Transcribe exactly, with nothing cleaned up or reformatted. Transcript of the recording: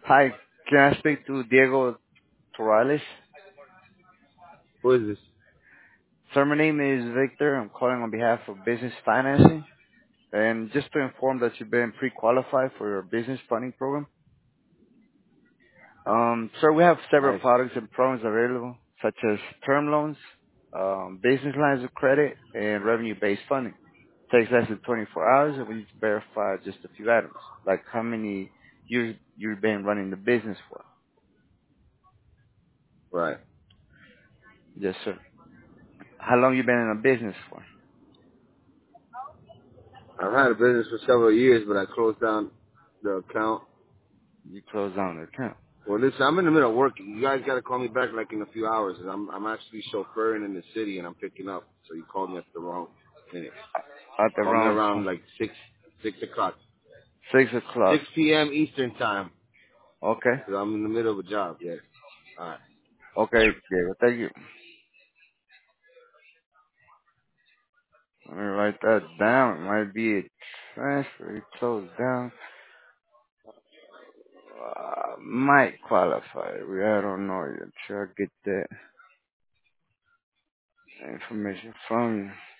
Hi, can I speak to Diego Torales? Who is this? Sir, my name is Victor. I'm calling on behalf of Business Financing. And just to inform that you've been pre-qualified for your business funding program. Um, sir, we have several Nice. products and programs available, such as term loans, um, business lines of credit, and revenue-based funding. Takes less than twenty-four hours, and we need to verify just a few items, like how many years you've been running the business for. Right. Yes, sir. How long you been in a business for? I've had a business for several years, but I closed down the account. You closed down the account. Well, listen, I'm in the middle of working. You guys got to call me back like in a few hours. I'm I'm actually chauffeuring in the city and I'm picking up. So you called me at the wrong minute. At the Call me wrong time. around like six six o'clock, Six o'clock. six p m. Eastern time. Okay. Cause I'm in the middle of a job. Yeah. All right. Okay, Diego. Thank you. Let me write that down. It might be a transfer. It closed down. Uh, might qualify. We I don't know yet. Sure, I get that information from you.